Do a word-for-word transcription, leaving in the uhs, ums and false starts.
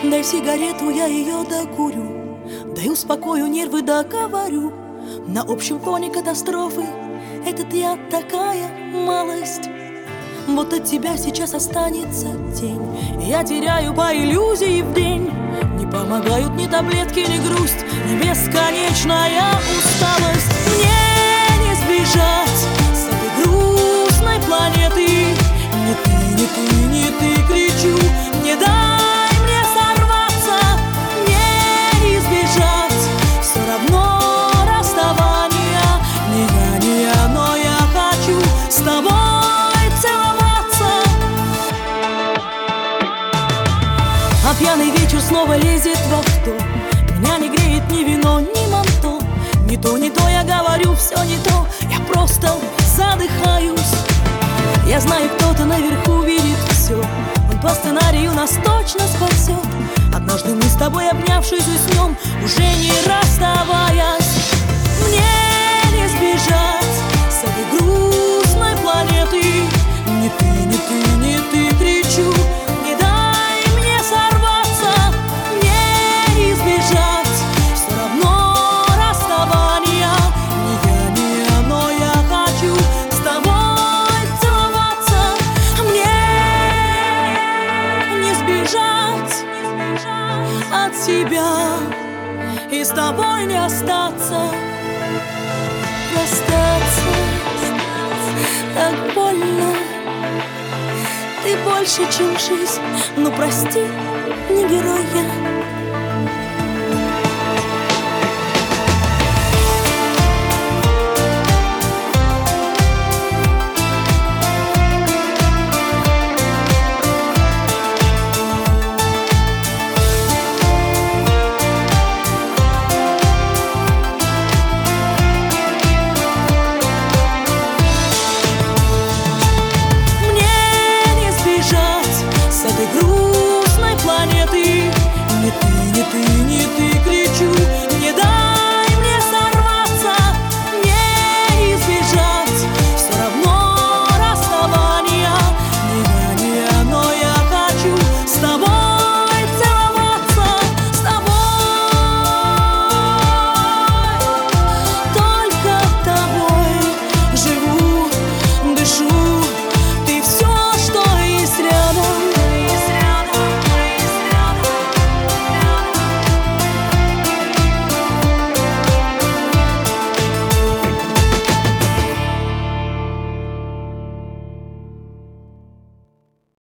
Дай сигарету, я ее докурю, дай успокою нервы, договорю. На общем фоне катастрофы этот я такая малость. Вот от тебя сейчас останется тень. Я теряю по иллюзии в день. Не помогают ни таблетки, ни грусть, ни бесконечная усталость. Мне не сбежать с этой грустной планеты. Не ты, не ты, не ты, кричу, не дай мне сорваться. Мне не избежать все равно расставания. Не я, не я, но я хочу с тобой целоваться. А пьяный вечер снова лезет в авто. Меня не греет ни вино, ни манто. Не то, не то, я говорю, все не то. Я просто задыхаюсь. Я знаю, кто-то наверху видит все. Он по сценарию нас точно спасет. Однажды мы с тобой, обнявшись, уснем, уже не расставаясь. Мне не сбежать с этой грустной планеты. Не ты, не ты, не ты, кричу, не дай мне сорваться. Мне не избежать все равно расставания. Не я, не я, но я хочу с тобой целоваться. Мне не сбежать от тебя и с тобой не остаться. Расстаться так больно. Ты больше, чем жизнь. Ну прости, не герой я.